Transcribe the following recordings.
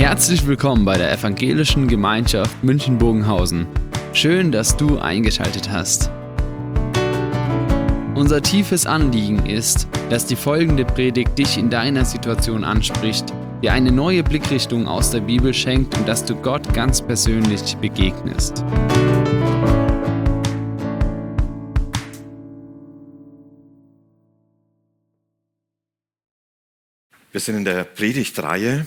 Herzlich willkommen bei der Evangelischen Gemeinschaft München-Bogenhausen. Schön, dass du eingeschaltet hast. Unser tiefes Anliegen ist, dass die folgende Predigt dich in deiner Situation anspricht, dir eine neue Blickrichtung aus der Bibel schenkt und dass du Gott ganz persönlich begegnest. Wir sind in der Predigtreihe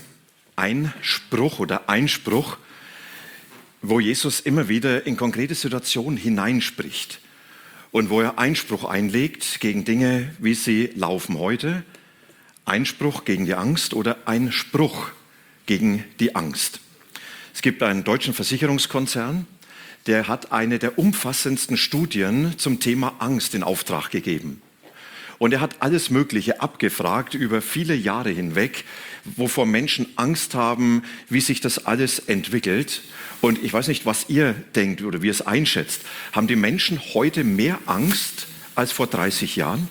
Einspruch, wo Jesus immer wieder in konkrete Situationen hineinspricht und wo er Einspruch einlegt gegen Dinge, wie sie laufen heute, Einspruch gegen die Angst oder Einspruch gegen die Angst. Es gibt einen deutschen Versicherungskonzern, der hat eine der umfassendsten Studien zum Thema Angst in Auftrag gegeben. Und er hat alles Mögliche abgefragt über viele Jahre hinweg, wovor Menschen Angst haben, wie sich das alles entwickelt. Und ich weiß nicht, was ihr denkt oder wie ihr es einschätzt. Haben die Menschen heute mehr Angst als vor 30 Jahren?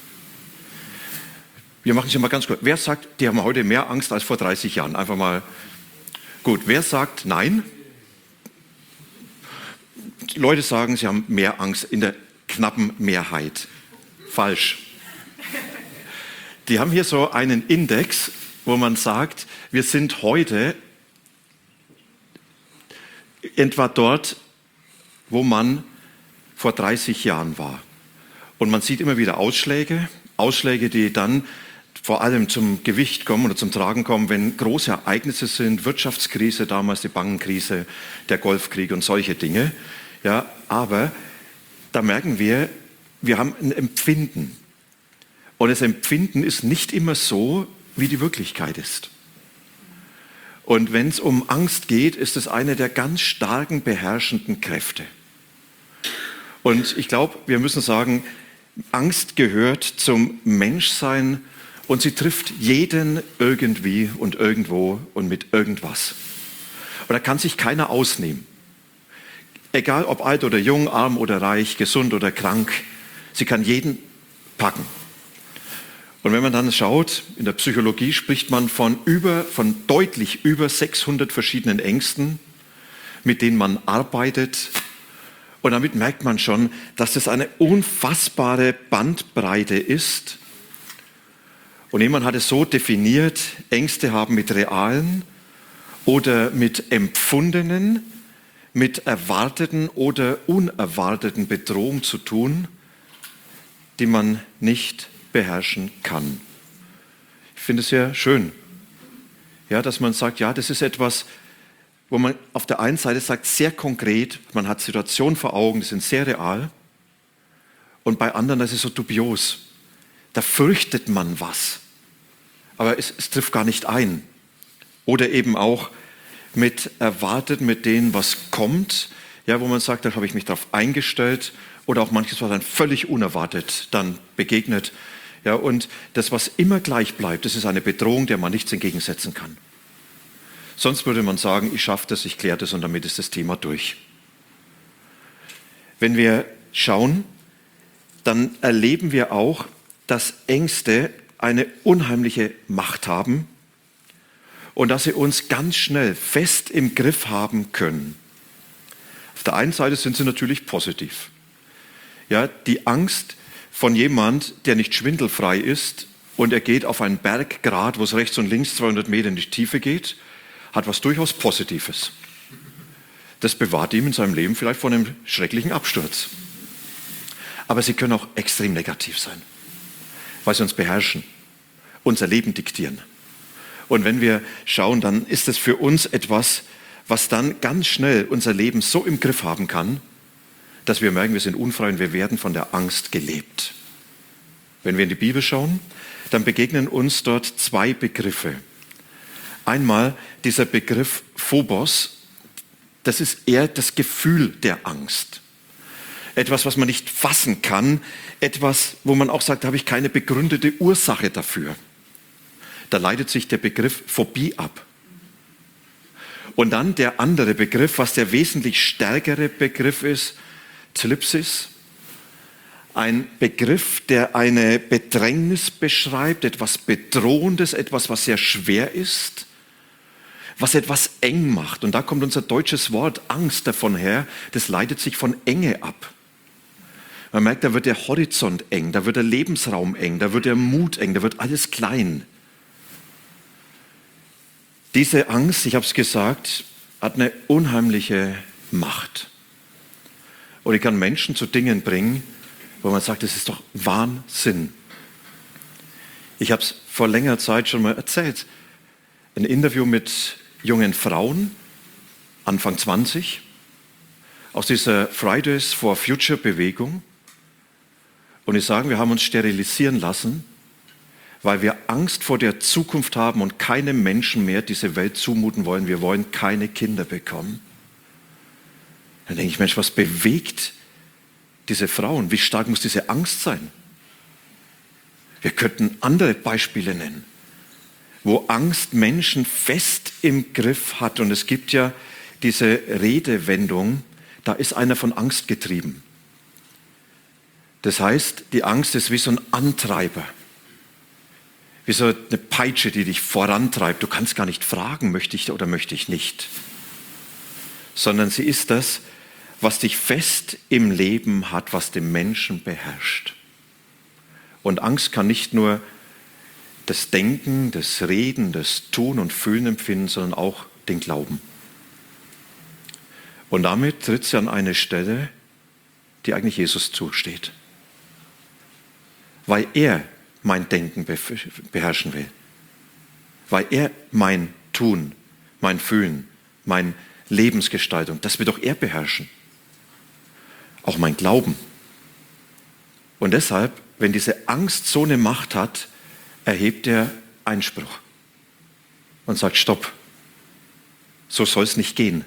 Wir machen es ja mal ganz kurz. Wer sagt, die haben heute mehr Angst als vor 30 Jahren? Einfach mal. Gut, wer sagt nein? Die Leute sagen, sie haben mehr Angst in der knappen Mehrheit. Falsch. Die haben hier so einen Index, wo man sagt, wir sind heute etwa dort, wo man vor 30 Jahren war. Und man sieht immer wieder Ausschläge, die dann vor allem zum Gewicht kommen oder zum Tragen kommen, wenn große Ereignisse sind, Wirtschaftskrise, damals die Bankenkrise, der Golfkrieg und solche Dinge. Ja, aber da merken wir haben ein Empfinden. Und das Empfinden ist nicht immer so, wie die Wirklichkeit ist. Und wenn es um Angst geht, ist es eine der ganz starken, beherrschenden Kräfte. Und ich glaube, wir müssen sagen, Angst gehört zum Menschsein und sie trifft jeden irgendwie und irgendwo und mit irgendwas. Und da kann sich keiner ausnehmen. Egal ob alt oder jung, arm oder reich, gesund oder krank, sie kann jeden packen. Und wenn man dann schaut, in der Psychologie spricht man von deutlich über 600 verschiedenen Ängsten, mit denen man arbeitet. Und damit merkt man schon, dass das eine unfassbare Bandbreite ist. Und jemand hat es so definiert, Ängste haben mit realen oder mit empfundenen, mit erwarteten oder unerwarteten Bedrohungen zu tun, die man nicht beherrschen kann. Ich finde es sehr schön, ja, dass man sagt, ja, das ist etwas, wo man auf der einen Seite sagt, sehr konkret, man hat Situationen vor Augen, die sind sehr real, und bei anderen, das ist so dubios. Da fürchtet man was, aber es trifft gar nicht ein. Oder eben auch mit erwartet, mit denen, was kommt, ja, wo man sagt, da habe ich mich darauf eingestellt, oder auch manches, was dann völlig unerwartet dann begegnet. Ja, und das, was immer gleich bleibt, das ist eine Bedrohung, der man nichts entgegensetzen kann. Sonst würde man sagen, ich schaffe das, ich kläre das und damit ist das Thema durch. Wenn wir schauen, dann erleben wir auch, dass Ängste eine unheimliche Macht haben und dass sie uns ganz schnell fest im Griff haben können. Auf der einen Seite sind sie natürlich positiv. Ja, die Angst von jemand, der nicht schwindelfrei ist und er geht auf einen Berggrat, wo es rechts und links 200 Meter in die Tiefe geht, hat was durchaus Positives. Das bewahrt ihm in seinem Leben vielleicht vor einem schrecklichen Absturz. Aber sie können auch extrem negativ sein, weil sie uns beherrschen, unser Leben diktieren. Und wenn wir schauen, dann ist es für uns etwas, was dann ganz schnell unser Leben so im Griff haben kann, dass wir merken, wir sind unfrei und wir werden von der Angst gelebt. Wenn wir in die Bibel schauen, dann begegnen uns dort zwei Begriffe. Einmal dieser Begriff Phobos, das ist eher das Gefühl der Angst. Etwas, was man nicht fassen kann, etwas, wo man auch sagt, da habe ich keine begründete Ursache dafür. Da leitet sich der Begriff Phobie ab. Und dann der andere Begriff, was der wesentlich stärkere Begriff ist, Thlipsis, ein Begriff, der eine Bedrängnis beschreibt, etwas Bedrohendes, etwas, was sehr schwer ist, was etwas eng macht. Und da kommt unser deutsches Wort Angst davon her, das leitet sich von Enge ab. Man merkt, da wird der Horizont eng, da wird der Lebensraum eng, da wird der Mut eng, da wird alles klein. Diese Angst, ich habe es gesagt, hat eine unheimliche Macht. Und ich kann Menschen zu Dingen bringen, wo man sagt, das ist doch Wahnsinn. Ich habe es vor längerer Zeit schon mal erzählt. Ein Interview mit jungen Frauen, Anfang 20, aus dieser Fridays for Future Bewegung. Und die sagen, wir haben uns sterilisieren lassen, weil wir Angst vor der Zukunft haben und keinem Menschen mehr diese Welt zumuten wollen. Wir wollen keine Kinder bekommen. Dann denke ich, Mensch, was bewegt diese Frauen? Wie stark muss diese Angst sein? Wir könnten andere Beispiele nennen, wo Angst Menschen fest im Griff hat. Und es gibt ja diese Redewendung, da ist einer von Angst getrieben. Das heißt, die Angst ist wie so ein Antreiber. Wie so eine Peitsche, die dich vorantreibt. Du kannst gar nicht fragen, möchte ich oder möchte ich nicht. Sondern sie ist das, was dich fest im Leben hat, was den Menschen beherrscht. Und Angst kann nicht nur das Denken, das Reden, das Tun und Fühlen empfinden, sondern auch den Glauben. Und damit tritt sie an eine Stelle, die eigentlich Jesus zusteht. Weil er mein Denken beherrschen will. Weil er mein Tun, mein Fühlen, meine Lebensgestaltung, das will doch er beherrschen. Auch mein Glauben. Und deshalb, wenn diese Angst so eine Macht hat, erhebt er Einspruch und sagt, stopp, so soll es nicht gehen.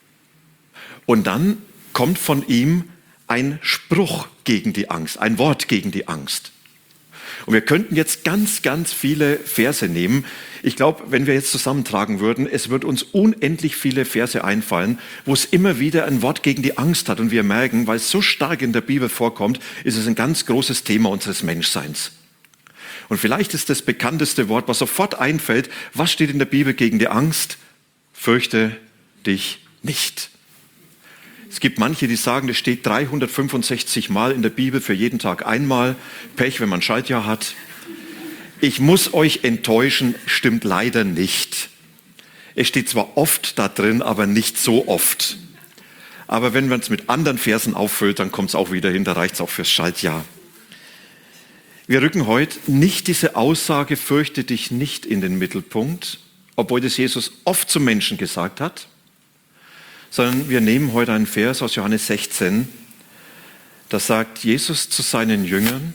Und dann kommt von ihm ein Spruch gegen die Angst, ein Wort gegen die Angst. Und wir könnten jetzt ganz, ganz viele Verse nehmen. Ich glaube, wenn wir jetzt zusammentragen würden, es wird uns unendlich viele Verse einfallen, wo es immer wieder ein Wort gegen die Angst hat. Und wir merken, weil es so stark in der Bibel vorkommt, ist es ein ganz großes Thema unseres Menschseins. Und vielleicht ist das bekannteste Wort, was sofort einfällt, was steht in der Bibel gegen die Angst? Fürchte dich nicht. Es gibt manche, die sagen, das steht 365 Mal in der Bibel, für jeden Tag einmal. Pech, wenn man Schaltjahr hat. Ich muss euch enttäuschen, stimmt leider nicht. Es steht zwar oft da drin, aber nicht so oft. Aber wenn man es mit anderen Versen auffüllt, dann kommt es auch wieder hin, da reicht es auch fürs Schaltjahr. Wir rücken heute nicht diese Aussage, fürchte dich nicht, in den Mittelpunkt, obwohl das Jesus oft zum Menschen gesagt hat, sondern wir nehmen heute einen Vers aus Johannes 16, da sagt Jesus zu seinen Jüngern,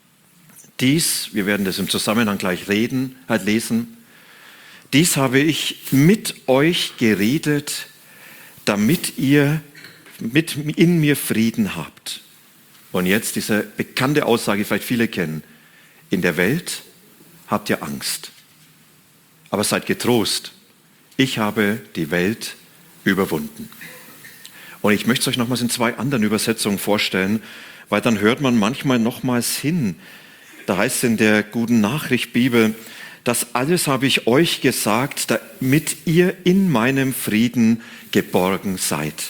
dies, wir werden das im Zusammenhang gleich lesen, dies habe ich mit euch geredet, damit ihr in mir Frieden habt. Und jetzt diese bekannte Aussage, die vielleicht viele kennen, in der Welt habt ihr Angst, aber seid getrost, ich habe die Welt überwunden. Und ich möchte es euch nochmals in 2 anderen Übersetzungen vorstellen, weil dann hört man manchmal nochmals hin. Da heißt es in der Guten Nachricht Bibel, das alles habe ich euch gesagt, damit ihr in meinem Frieden geborgen seid.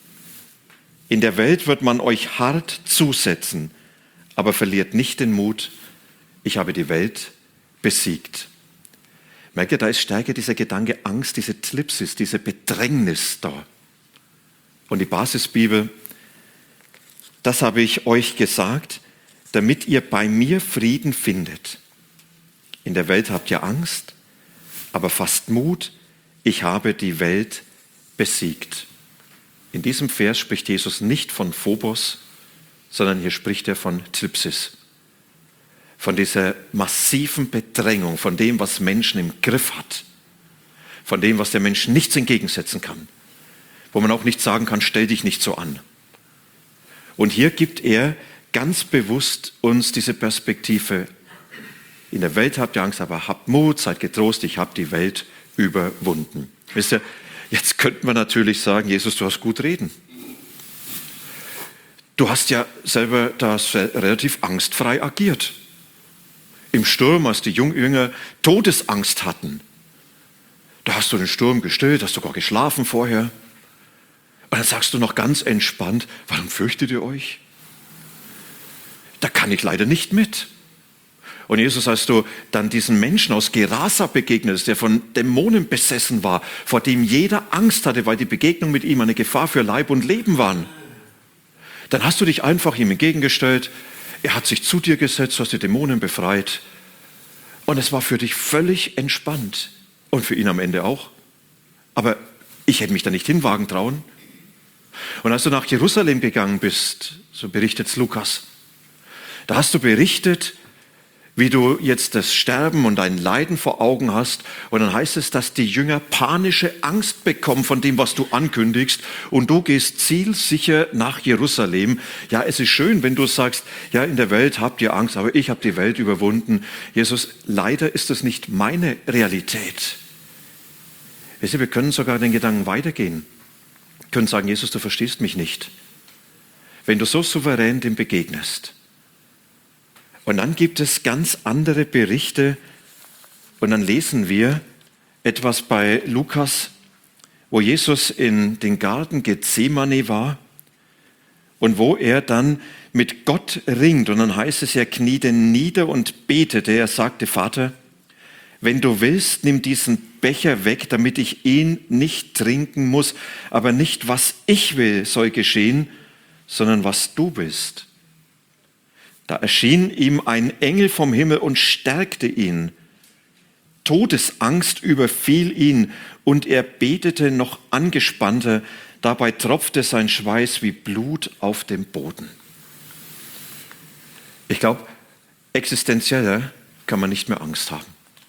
In der Welt wird man euch hart zusetzen, aber verliert nicht den Mut, ich habe die Welt besiegt. Merkt ihr, da ist stärker dieser Gedanke Angst, diese Thlipsis, diese Bedrängnis da. Und die Basisbibel, das habe ich euch gesagt, damit ihr bei mir Frieden findet. In der Welt habt ihr Angst, aber fasst Mut, ich habe die Welt besiegt. In diesem Vers spricht Jesus nicht von Phobos, sondern hier spricht er von Thlipsis. Von dieser massiven Bedrängung, von dem, was Menschen im Griff hat, von dem, was der Mensch nichts entgegensetzen kann, wo man auch nicht sagen kann, stell dich nicht so an. Und hier gibt er ganz bewusst uns diese Perspektive. In der Welt habt ihr Angst, aber habt Mut, seid getrost, ich habe die Welt überwunden. Wisst ihr, jetzt könnte man natürlich sagen, Jesus, du hast gut reden. Du hast ja selber das relativ angstfrei agiert. Im Sturm, als die Jünger Todesangst hatten. Da hast du den Sturm gestillt, hast sogar geschlafen vorher. Und dann sagst du noch ganz entspannt, warum fürchtet ihr euch? Da kann ich leider nicht mit. Und Jesus, als du dann diesen Menschen aus Gerasa begegnest, der von Dämonen besessen war, vor dem jeder Angst hatte, weil die Begegnung mit ihm eine Gefahr für Leib und Leben waren, dann hast du dich einfach ihm entgegengestellt, er hat sich zu dir gesetzt, du hast die Dämonen befreit und es war für dich völlig entspannt und für ihn am Ende auch. Aber ich hätte mich da nicht hinwagen trauen. Und als du nach Jerusalem gegangen bist, so berichtet Lukas, da hast du berichtet, wie du jetzt das Sterben und dein Leiden vor Augen hast. Und dann heißt es, dass die Jünger panische Angst bekommen von dem, was du ankündigst. Und du gehst zielsicher nach Jerusalem. Ja, es ist schön, wenn du sagst, ja, in der Welt habt ihr Angst, aber ich habe die Welt überwunden. Jesus, leider ist das nicht meine Realität. Wisst ihr, wir können sogar den Gedanken weitergehen. Wir können sagen, Jesus, du verstehst mich nicht. Wenn du so souverän dem begegnest. Und dann gibt es ganz andere Berichte und dann lesen wir etwas bei Lukas, wo Jesus in den Garten Gethsemane war und wo er dann mit Gott ringt. Und dann heißt es, er kniete nieder und betete. Er sagte, Vater, wenn du willst, nimm diesen Becher weg, damit ich ihn nicht trinken muss. Aber nicht, was ich will, soll geschehen, sondern was du willst. Da erschien ihm ein Engel vom Himmel und stärkte ihn. Todesangst überfiel ihn und er betete noch angespannter. Dabei tropfte sein Schweiß wie Blut auf dem Boden. Ich glaube, existenzieller kann man nicht mehr Angst haben.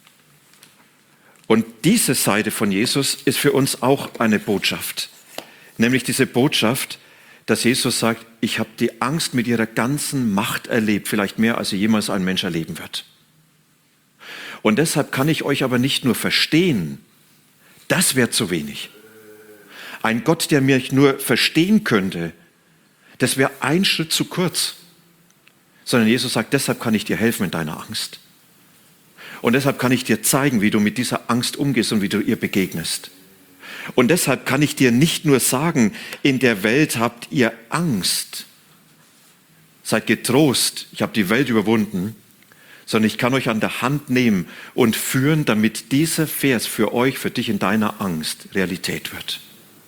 Und diese Seite von Jesus ist für uns auch eine Botschaft. Nämlich diese Botschaft, dass Jesus sagt, ich habe die Angst mit ihrer ganzen Macht erlebt, vielleicht mehr, als sie jemals ein Mensch erleben wird. Und deshalb kann ich euch aber nicht nur verstehen, das wäre zu wenig. Ein Gott, der mich nur verstehen könnte, das wäre ein Schritt zu kurz. Sondern Jesus sagt, deshalb kann ich dir helfen in deiner Angst. Und deshalb kann ich dir zeigen, wie du mit dieser Angst umgehst und wie du ihr begegnest. Und deshalb kann ich dir nicht nur sagen, in der Welt habt ihr Angst. Seid getrost, ich habe die Welt überwunden, sondern ich kann euch an der Hand nehmen und führen, damit dieser Vers für euch, für dich in deiner Angst Realität wird.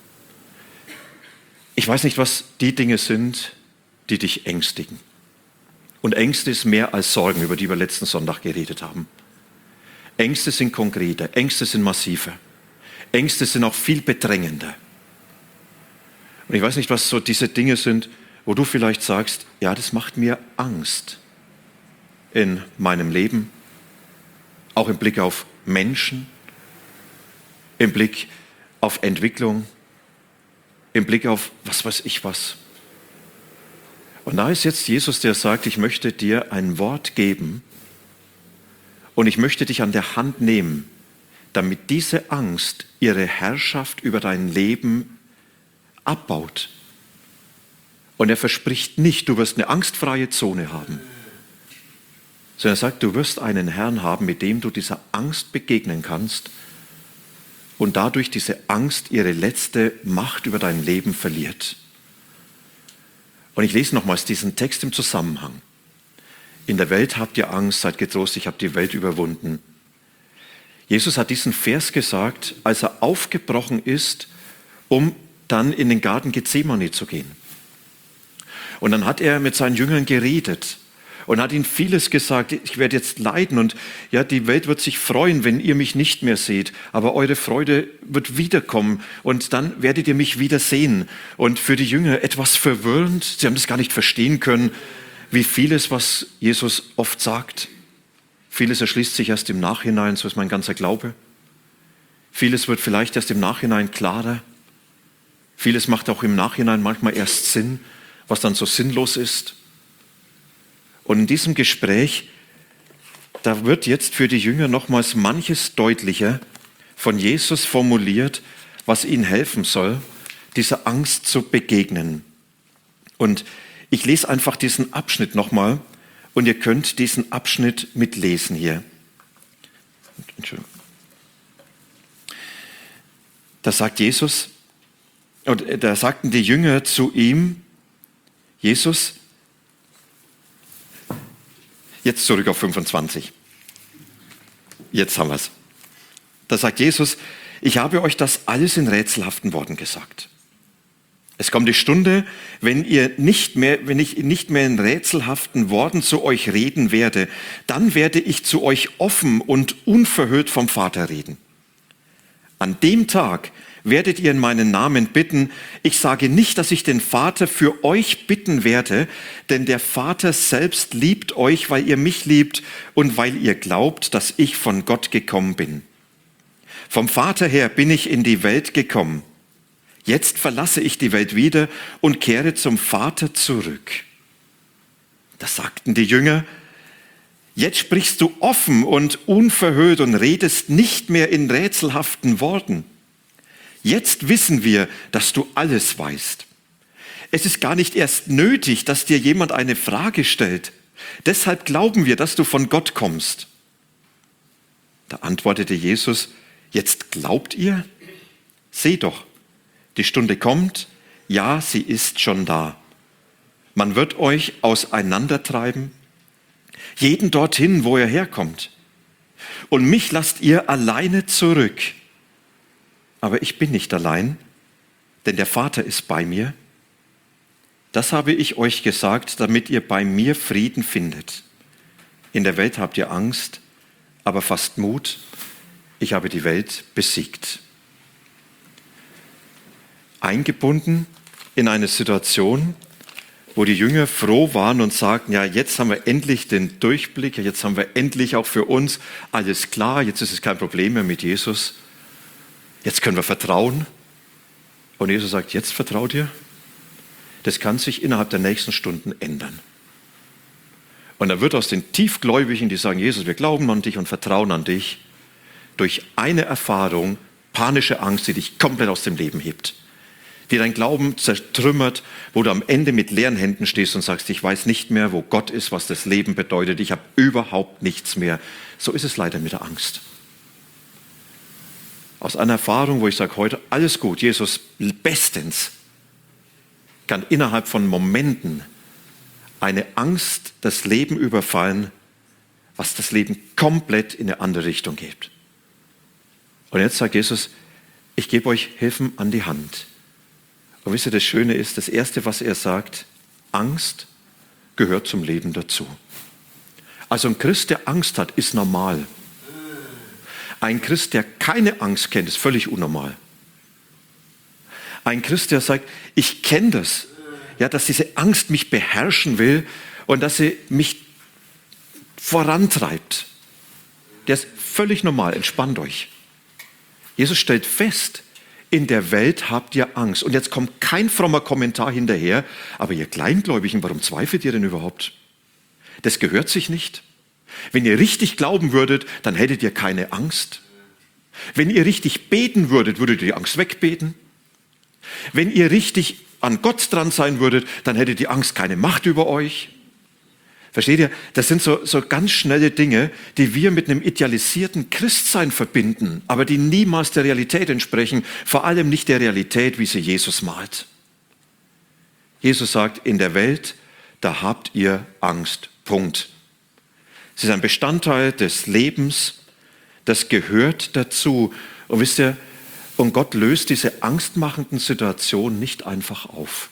Ich weiß nicht, was die Dinge sind, die dich ängstigen. Und Ängste ist mehr als Sorgen, über die wir letzten Sonntag geredet haben. Ängste sind konkreter, Ängste sind massiver. Ängste sind auch viel bedrängender. Und ich weiß nicht, was so diese Dinge sind, wo du vielleicht sagst, ja, das macht mir Angst in meinem Leben, auch im Blick auf Menschen, im Blick auf Entwicklung, im Blick auf was weiß ich was. Und da ist jetzt Jesus, der sagt, ich möchte dir ein Wort geben und ich möchte dich an der Hand nehmen, damit diese Angst ihre Herrschaft über dein Leben abbaut. Und er verspricht nicht, du wirst eine angstfreie Zone haben, sondern er sagt, du wirst einen Herrn haben, mit dem du dieser Angst begegnen kannst und dadurch diese Angst ihre letzte Macht über dein Leben verliert. Und ich lese nochmals diesen Text im Zusammenhang. In der Welt habt ihr Angst, seid getrost, ich habe die Welt überwunden. Jesus hat diesen Vers gesagt, als er aufgebrochen ist, um dann in den Garten Gethsemane zu gehen. Und dann hat er mit seinen Jüngern geredet und hat ihnen vieles gesagt. Ich werde jetzt leiden und ja, die Welt wird sich freuen, wenn ihr mich nicht mehr seht. Aber eure Freude wird wiederkommen und dann werdet ihr mich wiedersehen. Und für die Jünger etwas verwirrend. Sie haben das gar nicht verstehen können, wie vieles, was Jesus oft sagt. Vieles erschließt sich erst im Nachhinein, so ist mein ganzer Glaube. Vieles wird vielleicht erst im Nachhinein klarer. Vieles macht auch im Nachhinein manchmal erst Sinn, was dann so sinnlos ist. Und in diesem Gespräch, da wird jetzt für die Jünger nochmals manches deutlicher von Jesus formuliert, was ihnen helfen soll, dieser Angst zu begegnen. Und ich lese einfach diesen Abschnitt nochmal. Und ihr könnt diesen Abschnitt mitlesen hier. Entschuldigung. Da sagt Jesus, und da sagten die Jünger zu ihm, Jesus, jetzt zurück auf 25. Jetzt haben wir es. Da sagt Jesus, ich habe euch das alles in rätselhaften Worten gesagt. Es kommt die Stunde, wenn ich nicht mehr in rätselhaften Worten zu euch reden werde, dann werde ich zu euch offen und unverhüllt vom Vater reden. An dem Tag werdet ihr in meinen Namen bitten. Ich sage nicht, dass ich den Vater für euch bitten werde, denn der Vater selbst liebt euch, weil ihr mich liebt und weil ihr glaubt, dass ich von Gott gekommen bin. Vom Vater her bin ich in die Welt gekommen. Jetzt verlasse ich die Welt wieder und kehre zum Vater zurück. Das sagten die Jünger. Jetzt sprichst du offen und unverhüllt und redest nicht mehr in rätselhaften Worten. Jetzt wissen wir, dass du alles weißt. Es ist gar nicht erst nötig, dass dir jemand eine Frage stellt. Deshalb glauben wir, dass du von Gott kommst. Da antwortete Jesus, jetzt glaubt ihr? Seht doch, die Stunde kommt, ja, sie ist schon da. Man wird euch auseinandertreiben, jeden dorthin, wo er herkommt. Und mich lasst ihr alleine zurück. Aber ich bin nicht allein, denn der Vater ist bei mir. Das habe ich euch gesagt, damit ihr bei mir Frieden findet. In der Welt habt ihr Angst, aber fasst Mut. Ich habe die Welt besiegt. Eingebunden in eine Situation, wo die Jünger froh waren und sagten, ja, jetzt haben wir endlich den Durchblick, jetzt haben wir endlich auch für uns alles klar, jetzt ist es kein Problem mehr mit Jesus, jetzt können wir vertrauen. Und Jesus sagt, jetzt vertraut ihr? Das kann sich innerhalb der nächsten Stunden ändern. Und dann wird aus den Tiefgläubigen, die sagen, Jesus, wir glauben an dich und vertrauen an dich, durch eine Erfahrung panische Angst, die dich komplett aus dem Leben hebt, die dein Glauben zertrümmert, wo du am Ende mit leeren Händen stehst und sagst, ich weiß nicht mehr, wo Gott ist, was das Leben bedeutet, ich habe überhaupt nichts mehr. So ist es leider mit der Angst. Aus einer Erfahrung, wo ich sage heute, alles gut, Jesus bestens, kann innerhalb von Momenten eine Angst das Leben überfallen, was das Leben komplett in eine andere Richtung geht. Und jetzt sagt Jesus, ich gebe euch Hilfen an die Hand. Und wisst ihr, das Schöne ist, das Erste, was er sagt, Angst gehört zum Leben dazu. Also ein Christ, der Angst hat, ist normal. Ein Christ, der keine Angst kennt, ist völlig unnormal. Ein Christ, der sagt, ich kenne das, ja, dass diese Angst mich beherrschen will und dass sie mich vorantreibt. Der ist völlig normal, entspannt euch. Jesus stellt fest, in der Welt habt ihr Angst. Und jetzt kommt kein frommer Kommentar hinterher, aber ihr Kleingläubigen, warum zweifelt ihr denn überhaupt? Das gehört sich nicht. Wenn ihr richtig glauben würdet, dann hättet ihr keine Angst. Wenn ihr richtig beten würdet, würdet ihr die Angst wegbeten. Wenn ihr richtig an Gott dran sein würdet, dann hätte die Angst keine Macht über euch. Versteht ihr? Das sind so ganz schnelle Dinge, die wir mit einem idealisierten Christsein verbinden, aber die niemals der Realität entsprechen, vor allem nicht der Realität, wie sie Jesus malt. Jesus sagt, in der Welt, da habt ihr Angst. Punkt. Es ist ein Bestandteil des Lebens, das gehört dazu. Und wisst ihr, und Gott löst diese angstmachenden Situationen nicht einfach auf.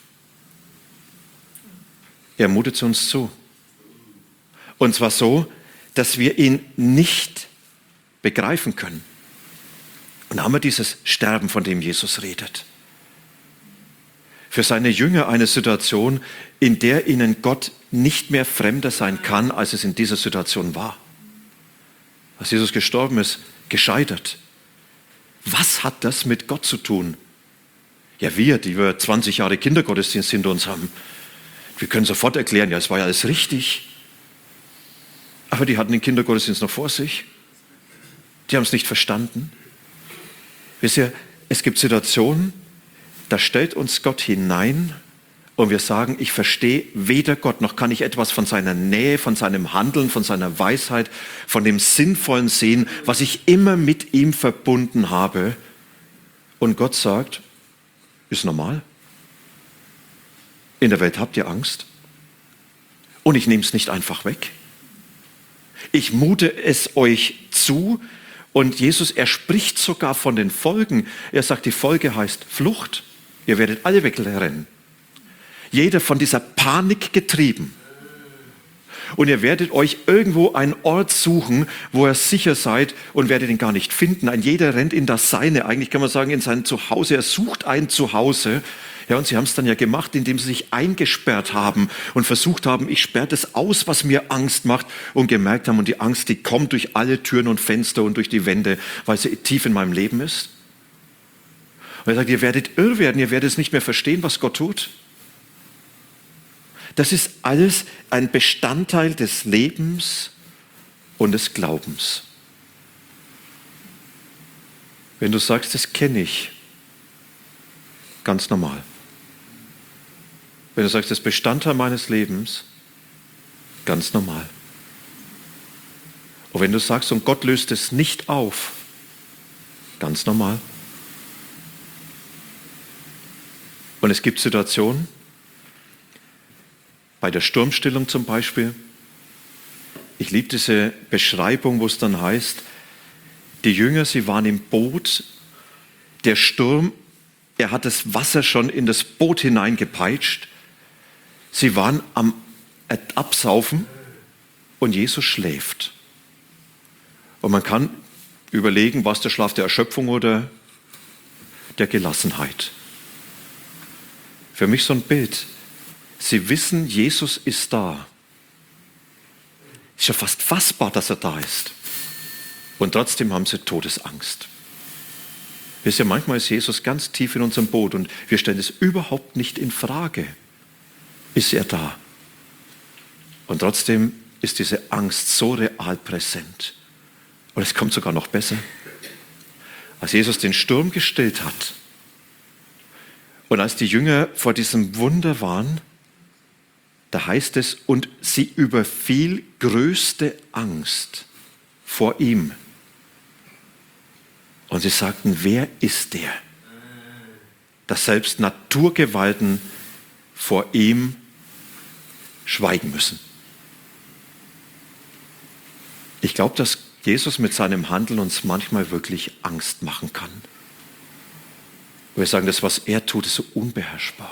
Er mutet sie uns zu. Und zwar so, dass wir ihn nicht begreifen können. Und da haben wir dieses Sterben, von dem Jesus redet. Für seine Jünger eine Situation, in der ihnen Gott nicht mehr fremder sein kann, als es in dieser Situation war. Als Jesus gestorben ist, gescheitert. Was hat das mit Gott zu tun? Ja, wir, die wir 20 Jahre Kindergottesdienst hinter uns haben, wir können sofort erklären, ja, es war ja alles richtig. Aber die hatten den Kindergottesdienst noch vor sich. Die haben es nicht verstanden. Wisst ihr, es gibt Situationen, da stellt uns Gott hinein und wir sagen, ich verstehe weder Gott, noch kann ich etwas von seiner Nähe, von seinem Handeln, von seiner Weisheit, von dem Sinnvollen sehen, was ich immer mit ihm verbunden habe. Und Gott sagt, ist normal. In der Welt habt ihr Angst. Und ich nehme es nicht einfach weg. Ich mute es euch zu. Und Jesus, er spricht sogar von den Folgen. Er sagt, die Folge heißt Flucht. Ihr werdet alle wegrennen. Jeder von dieser Panik getrieben. Und ihr werdet euch irgendwo einen Ort suchen, wo ihr sicher seid und werdet ihn gar nicht finden. Ein jeder rennt in das Seine, eigentlich kann man sagen in sein Zuhause. Er sucht ein Zuhause. Ja, und sie haben es dann ja gemacht, indem sie sich eingesperrt haben und versucht haben, ich sperre das aus, was mir Angst macht, und gemerkt haben, und die Angst, die kommt durch alle Türen und Fenster und durch die Wände, weil sie tief in meinem Leben ist. Und er sagt, ihr werdet irr werden, ihr werdet es nicht mehr verstehen, was Gott tut. Das ist alles ein Bestandteil des Lebens und des Glaubens. Wenn du sagst, das kenne ich, ganz normal. Wenn du sagst, das ist Bestandteil meines Lebens, ganz normal. Und wenn du sagst, und Gott löst es nicht auf, ganz normal. Und es gibt Situationen, bei der Sturmstillung zum Beispiel. Ich liebe diese Beschreibung, wo es dann heißt, die Jünger, sie waren im Boot, der Sturm, er hat das Wasser schon in das Boot hineingepeitscht, sie waren am Absaufen und Jesus schläft. Und man kann überlegen, was der Schlaf der Erschöpfung oder der Gelassenheit. Für mich so ein Bild. Sie wissen, Jesus ist da. Ist ja fast fassbar, dass er da ist. Und trotzdem haben sie Todesangst. Wisst ihr, manchmal ist Jesus ganz tief in unserem Boot und wir stellen es überhaupt nicht in Frage. Ist er da? Und trotzdem ist diese Angst so real präsent. Und es kommt sogar noch besser. Als Jesus den Sturm gestillt hat und als die Jünger vor diesem Wunder waren, da heißt es, und sie überfiel größte Angst vor ihm. Und sie sagten, wer ist der? Dass selbst Naturgewalten vor ihm schweigen müssen. Ich glaube, dass Jesus mit seinem Handeln uns manchmal wirklich Angst machen kann. Wir sagen, das, was er tut, ist so unbeherrschbar.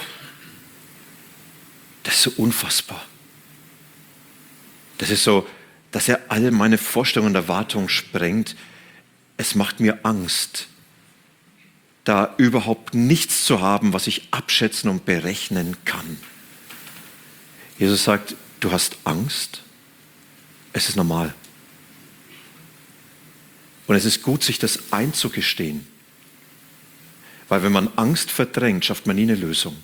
Das ist so unfassbar. Das ist so, dass er alle meine Vorstellungen und Erwartungen sprengt. Es macht mir Angst, da überhaupt nichts zu haben, was ich abschätzen und berechnen kann. Jesus sagt, du hast Angst. Es ist normal. Und es ist gut, sich das einzugestehen. Weil wenn man Angst verdrängt, schafft man nie eine Lösung.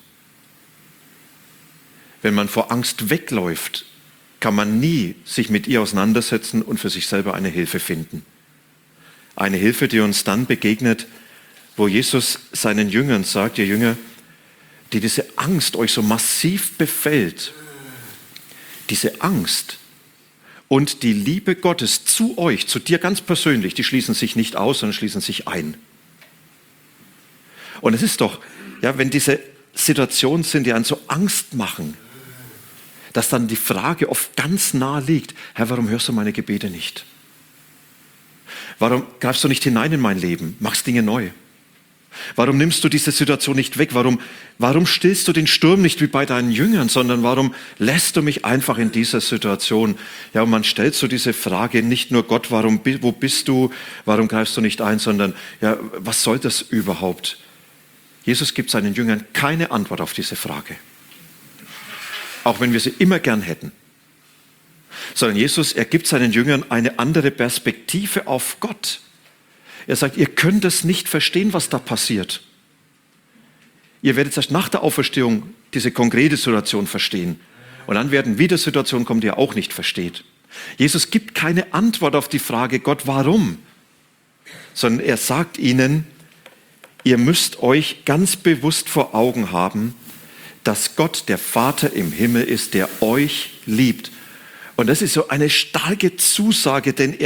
Wenn man vor Angst wegläuft, kann man nie sich mit ihr auseinandersetzen und für sich selber eine Hilfe finden. Eine Hilfe, die uns dann begegnet, wo Jesus seinen Jüngern sagt, ihr Jünger, die diese Angst euch so massiv befällt, diese Angst und die Liebe Gottes zu euch, zu dir ganz persönlich, die schließen sich nicht aus, sondern schließen sich ein. Und es ist doch, ja, wenn diese Situationen sind, die einen so Angst machen, dass dann die Frage oft ganz nah liegt, Herr, warum hörst du meine Gebete nicht? Warum greifst du nicht hinein in mein Leben, machst Dinge neu? Warum nimmst du diese Situation nicht weg? Warum stillst du den Sturm nicht wie bei deinen Jüngern, sondern warum lässt du mich einfach in dieser Situation? Ja, und man stellt so diese Frage nicht nur Gott, wo bist du, warum greifst du nicht ein, sondern ja, was soll das überhaupt? Jesus gibt seinen Jüngern keine Antwort auf diese Frage. Auch wenn wir sie immer gern hätten. Sondern Jesus, er gibt seinen Jüngern eine andere Perspektive auf Gott. Er sagt, ihr könnt es nicht verstehen, was da passiert. Ihr werdet erst nach der Auferstehung diese konkrete Situation verstehen. Und dann werden wieder Situationen kommen, die ihr auch nicht versteht. Jesus gibt keine Antwort auf die Frage, Gott, warum? Sondern er sagt ihnen, ihr müsst euch ganz bewusst vor Augen haben, dass Gott der Vater im Himmel ist, der euch liebt. Und das ist so eine starke Zusage, denn er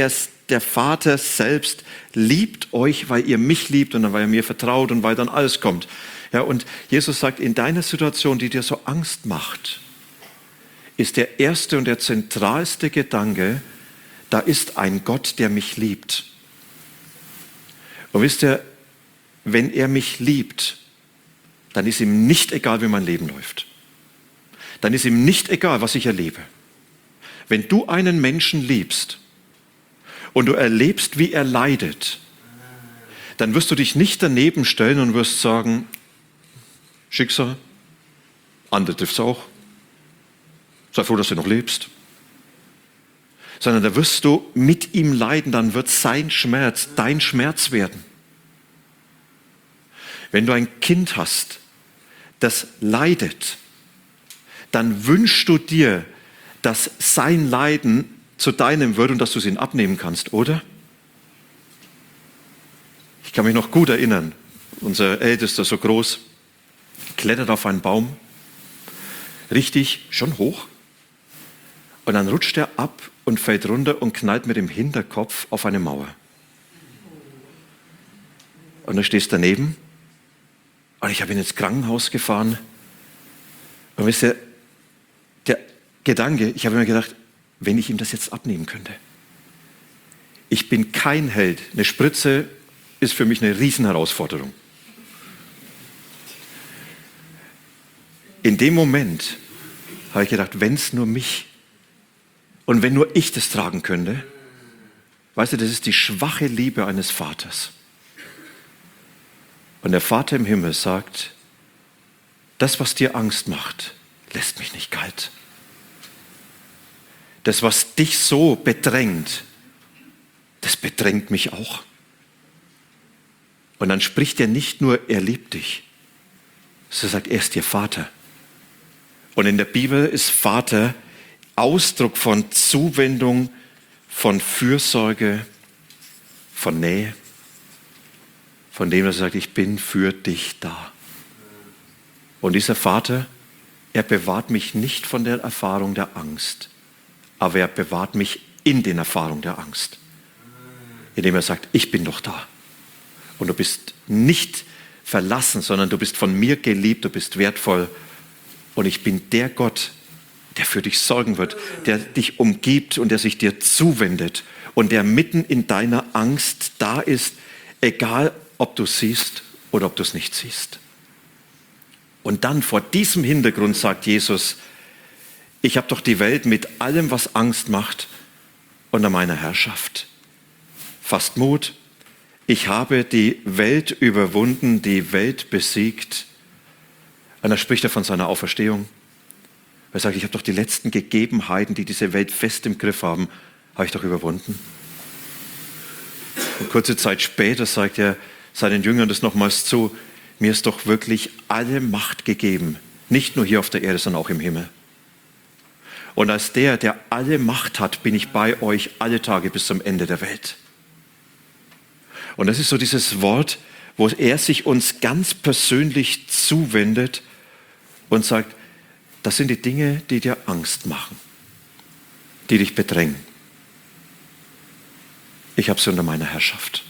der Vater selbst liebt euch, weil ihr mich liebt und dann, weil ihr mir vertraut und weil dann alles kommt. Ja, und Jesus sagt, in deiner Situation, die dir so Angst macht, ist der erste und der zentralste Gedanke, da ist ein Gott, der mich liebt. Und wisst ihr, wenn er mich liebt, dann ist ihm nicht egal, wie mein Leben läuft. Dann ist ihm nicht egal, was ich erlebe. Wenn du einen Menschen liebst und du erlebst, wie er leidet, dann wirst du dich nicht daneben stellen und wirst sagen, Schicksal, andere trifft es auch. Sei froh, dass du noch lebst. Sondern da wirst du mit ihm leiden, dann wird sein Schmerz dein Schmerz werden. Wenn du ein Kind hast, das leidet, dann wünschst du dir, dass sein Leiden zu deinem wird und dass du es ihm abnehmen kannst, oder? Ich kann mich noch gut erinnern, unser Ältester, so groß, klettert auf einen Baum, richtig, schon hoch, und dann rutscht er ab und fällt runter und knallt mit dem Hinterkopf auf eine Mauer. Und du stehst daneben und ich habe ihn ins Krankenhaus gefahren und wisst ihr, der Gedanke, ich habe mir gedacht, wenn ich ihm das jetzt abnehmen könnte. Ich bin kein Held. Eine Spritze ist für mich eine Riesenherausforderung. In dem Moment habe ich gedacht, wenn es nur mich und wenn nur ich das tragen könnte, weißt du, das ist die schwache Liebe eines Vaters. Und der Vater im Himmel sagt, das, was dir Angst macht, lässt mich nicht kalt. Das, was dich so bedrängt, das bedrängt mich auch. Und dann spricht er nicht nur, er liebt dich, sondern sagt, er ist dir Vater. Und in der Bibel ist Vater Ausdruck von Zuwendung, von Fürsorge, von Nähe, von dem, dass er sagt, ich bin für dich da. Und dieser Vater, er bewahrt mich nicht von der Erfahrung der Angst, aber er bewahrt mich in den Erfahrungen der Angst, indem er sagt, ich bin doch da. Und du bist nicht verlassen, sondern du bist von mir geliebt, du bist wertvoll. Und ich bin der Gott, der für dich sorgen wird, der dich umgibt und der sich dir zuwendet und der mitten in deiner Angst da ist, egal ob du siehst oder ob du es nicht siehst. Und dann vor diesem Hintergrund sagt Jesus, ich habe doch die Welt mit allem, was Angst macht, unter meiner Herrschaft. Fasst Mut, ich habe die Welt überwunden, die Welt besiegt. Und da spricht er von seiner Auferstehung. Er sagt, ich habe doch die letzten Gegebenheiten, die diese Welt fest im Griff haben, habe ich doch überwunden. Und kurze Zeit später sagt er seinen Jüngern das nochmals zu, mir ist doch wirklich alle Macht gegeben, nicht nur hier auf der Erde, sondern auch im Himmel. Und als der alle Macht hat, bin ich bei euch alle Tage bis zum Ende der Welt. Und das ist so dieses Wort, wo er sich uns ganz persönlich zuwendet und sagt, das sind die Dinge, die dir Angst machen, die dich bedrängen. Ich habe sie unter meiner Herrschaft.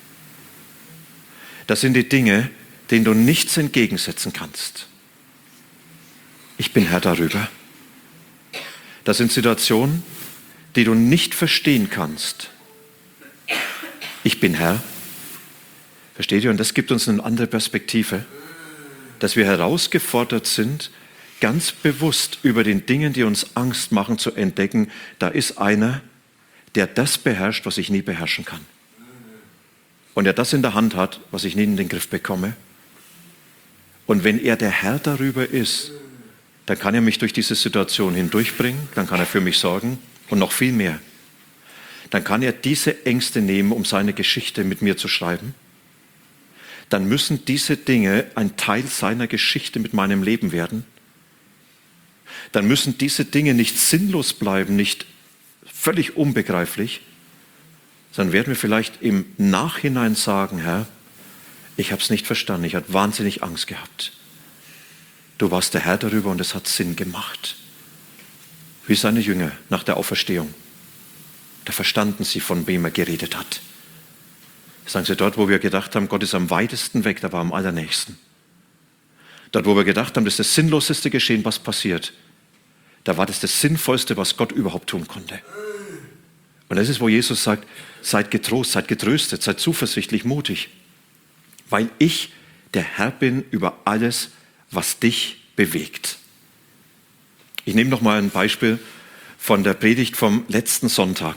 Das sind die Dinge, denen du nichts entgegensetzen kannst. Ich bin Herr darüber. Das sind Situationen, die du nicht verstehen kannst. Ich bin Herr. Versteht ihr? Und das gibt uns eine andere Perspektive, dass wir herausgefordert sind, ganz bewusst über den Dingen, die uns Angst machen, zu entdecken, da ist einer, der das beherrscht, was ich nie beherrschen kann. Und der das in der Hand hat, was ich nie in den Griff bekomme. Und wenn er der Herr darüber ist, dann kann er mich durch diese Situation hindurchbringen, dann kann er für mich sorgen und noch viel mehr. Dann kann er diese Ängste nehmen, um seine Geschichte mit mir zu schreiben. Dann müssen diese Dinge ein Teil seiner Geschichte mit meinem Leben werden. Dann müssen diese Dinge nicht sinnlos bleiben, nicht völlig unbegreiflich, sondern werden wir vielleicht im Nachhinein sagen, Herr, ich habe es nicht verstanden, ich habe wahnsinnig Angst gehabt. Du warst der Herr darüber und es hat Sinn gemacht. Wie seine Jünger nach der Auferstehung. Da verstanden sie, von wem er geredet hat. Sagen sie, dort, wo wir gedacht haben, Gott ist am weitesten weg, da war am allernächsten. Dort, wo wir gedacht haben, das ist das Sinnloseste geschehen, was passiert, da war das Sinnvollste, was Gott überhaupt tun konnte. Und das ist, wo Jesus sagt, seid getrost, seid getröstet, seid zuversichtlich, mutig, weil ich der Herr bin über alles, was dich bewegt. Ich nehme noch mal ein Beispiel von der Predigt vom letzten Sonntag.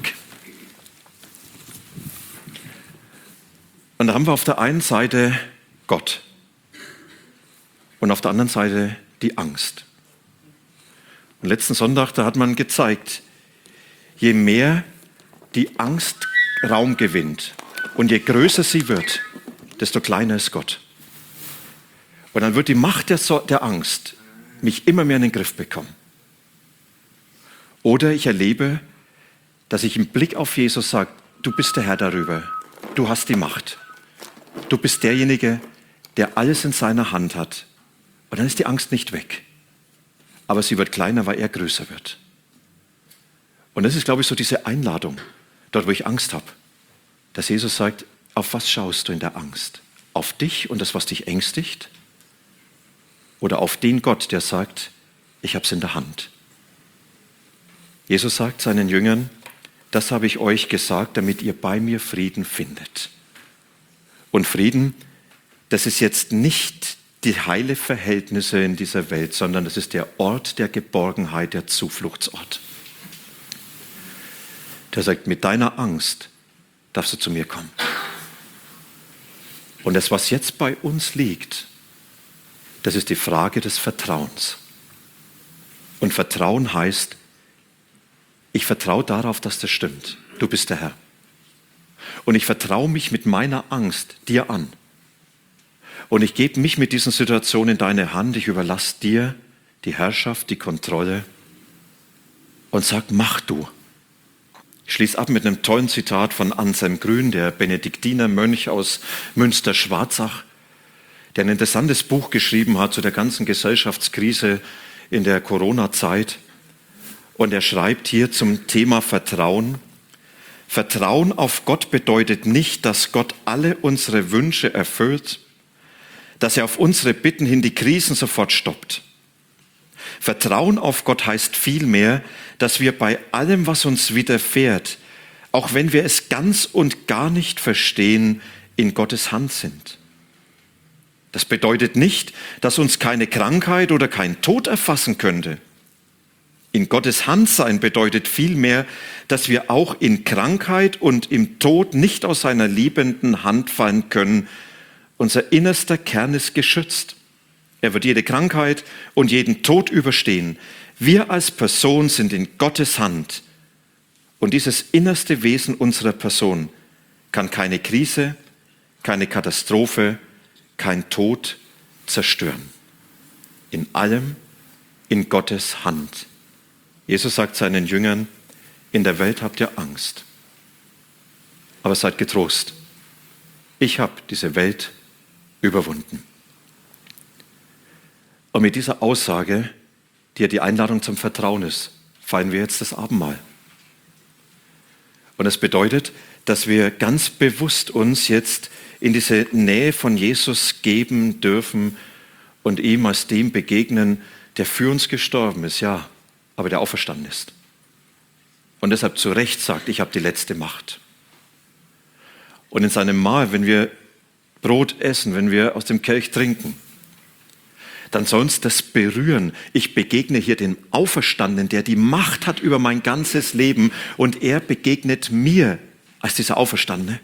Und da haben wir auf der einen Seite Gott und auf der anderen Seite die Angst. Und letzten Sonntag, da hat man gezeigt, je mehr die Angst Raum gewinnt und je größer sie wird, desto kleiner ist Gott. Und dann wird die Macht der Angst mich immer mehr in den Griff bekommen. Oder ich erlebe, dass ich im Blick auf Jesus sage, du bist der Herr darüber, du hast die Macht. Du bist derjenige, der alles in seiner Hand hat. Und dann ist die Angst nicht weg. Aber sie wird kleiner, weil er größer wird. Und das ist, glaube ich, so diese Einladung, dort wo ich Angst habe, dass Jesus sagt, auf was schaust du in der Angst? Auf dich und das, was dich ängstigt? Oder auf den Gott, der sagt, ich habe es in der Hand? Jesus sagt seinen Jüngern, das habe ich euch gesagt, damit ihr bei mir Frieden findet. Und Frieden, das ist jetzt nicht die heile Verhältnisse in dieser Welt, sondern das ist der Ort der Geborgenheit, der Zufluchtsort. Der sagt, mit deiner Angst darfst du zu mir kommen. Und das, was jetzt bei uns liegt, das ist die Frage des Vertrauens. Und Vertrauen heißt, ich vertraue darauf, dass das stimmt. Du bist der Herr. Und ich vertraue mich mit meiner Angst dir an. Und ich gebe mich mit diesen Situationen in deine Hand. Ich überlasse dir die Herrschaft, die Kontrolle und sag, mach du. Ich schließe ab mit einem tollen Zitat von Anselm Grün, der Benediktinermönch aus Münster-Schwarzach, der ein interessantes Buch geschrieben hat zu der ganzen Gesellschaftskrise in der Corona-Zeit. Und er schreibt hier zum Thema Vertrauen: Vertrauen auf Gott bedeutet nicht, dass Gott alle unsere Wünsche erfüllt, dass er auf unsere Bitten hin die Krisen sofort stoppt. Vertrauen auf Gott heißt vielmehr, dass wir bei allem, was uns widerfährt, auch wenn wir es ganz und gar nicht verstehen, in Gottes Hand sind. Das bedeutet nicht, dass uns keine Krankheit oder kein Tod erfassen könnte. In Gottes Hand sein bedeutet vielmehr, dass wir auch in Krankheit und im Tod nicht aus seiner liebenden Hand fallen können. Unser innerster Kern ist geschützt. Er wird jede Krankheit und jeden Tod überstehen. Wir als Person sind in Gottes Hand. Und dieses innerste Wesen unserer Person kann keine Krise, keine Katastrophe, kein Tod zerstören. In allem in Gottes Hand. Jesus sagt seinen Jüngern, in der Welt habt ihr Angst. Aber seid getrost. Ich habe diese Welt überwunden. Und mit dieser Aussage, die ja die Einladung zum Vertrauen ist, feiern wir jetzt das Abendmahl. Und das bedeutet, dass wir ganz bewusst uns jetzt in diese Nähe von Jesus geben dürfen und ihm als dem begegnen, der für uns gestorben ist, ja, aber der auferstanden ist. Und deshalb zu Recht sagt, ich habe die letzte Macht. Und in seinem Mahl, wenn wir Brot essen, wenn wir aus dem Kelch trinken, dann soll uns das berühren. Ich begegne hier dem Auferstandenen, der die Macht hat über mein ganzes Leben, und er begegnet mir als dieser Auferstandene.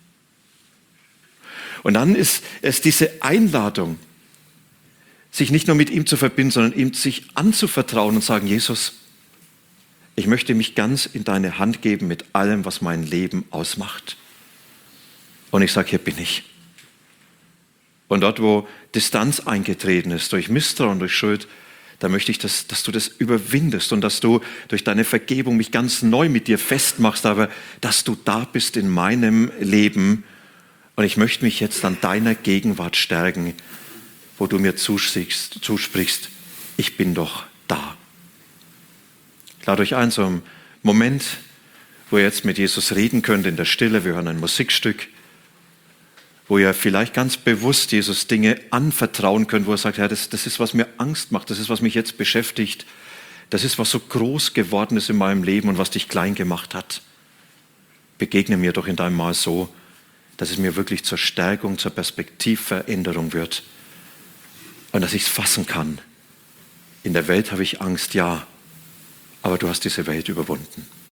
Und dann ist es diese Einladung, sich nicht nur mit ihm zu verbinden, sondern ihm sich anzuvertrauen und sagen, Jesus, ich möchte mich ganz in deine Hand geben mit allem, was mein Leben ausmacht. Und ich sage, hier bin ich. Und dort, wo Distanz eingetreten ist, durch Misstrauen, durch Schuld, da möchte ich, dass du das überwindest und dass du durch deine Vergebung mich ganz neu mit dir festmachst, aber dass du da bist in meinem Leben. Und ich möchte mich jetzt an deiner Gegenwart stärken, wo du mir zusprichst, ich bin doch da. Ich lade euch ein, so einen Moment wo ihr jetzt mit Jesus reden könnt in der Stille. Wir hören ein Musikstück, wo ihr vielleicht ganz bewusst Jesus Dinge anvertrauen könnt, wo er sagt, ja, das ist, was mir Angst macht, das ist, was mich jetzt beschäftigt, das ist, was so groß geworden ist in meinem Leben und was dich klein gemacht hat. Begegne mir doch in deinem Mal so, dass es mir wirklich zur Stärkung, zur Perspektivveränderung wird und dass ich es fassen kann. In der Welt habe ich Angst, ja, aber du hast diese Welt überwunden.